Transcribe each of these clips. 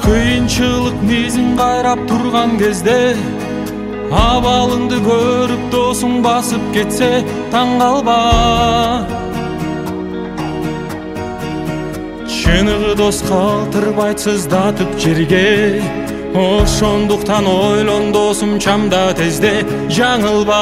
Кыйынчылык мизин кайрап турган кезде абалыңды көрүп досуң басып кетсе таң калба. Чыныгы дос калтырбайт сыздатып жерге, ошондуктан ойлон досум чамда тезде жаңылба.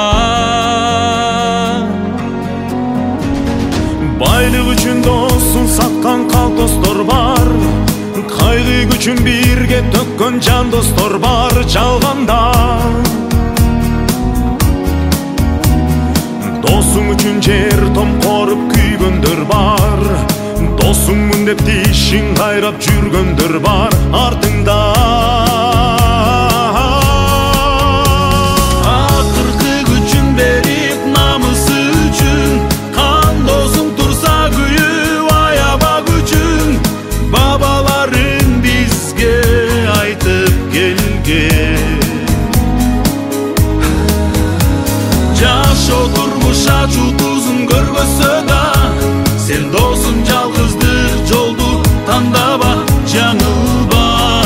Байлык үчүн досун саткан калп достор бар, кайгы күчүн бирге төккөн жан достор бар жалганда. Досуң үчүн жер том коруп күйгөндөр бар, досуңмун деп тишин кайрап жүргөндөр бар артыңда. Акыркы күчүн берип намысы үчүн, кан досуң турса күйүп аяба күчүн, бабаларың бизге айтып келген. Жашоо турмуш ачуу тузун көргөзсө да, сен досум жалгыздык жолду тандава, жаңылба.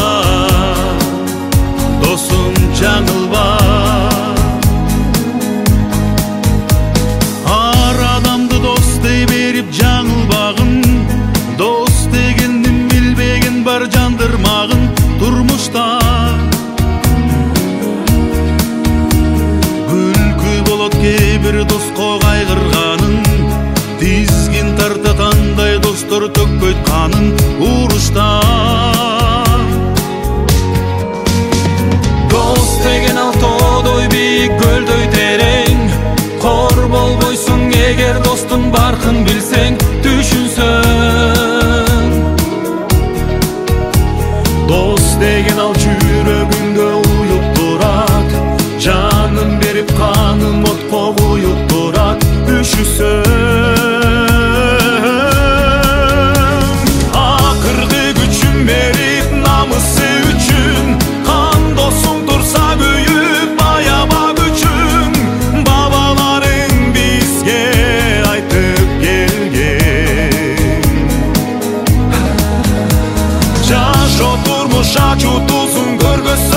Досум жаңылба. Ар адамды дос дей берип жаңылбагын, дос дегендин билбеген бар жандырмагын турмушта. Күлкү болот кээ бир доско кайгырганын, тизгин тартатандай достор төкпөйт канын урушта. Дос деген ал тоодой бийик, көлдөй терең, кор болбойсуң эгер достун баркын билсең, түшүнсөң. Дос деген ал жүрөгүңдө уюп турат, жанын берип канын отко куюп турат, үшүсөң. Акыркы күчүн берип намысы үчүн, кан досуң турса күйүп аяба күчүн, бабаларың бизге айтып келген. Жашоо турмуш ачуу тузун көргөзсө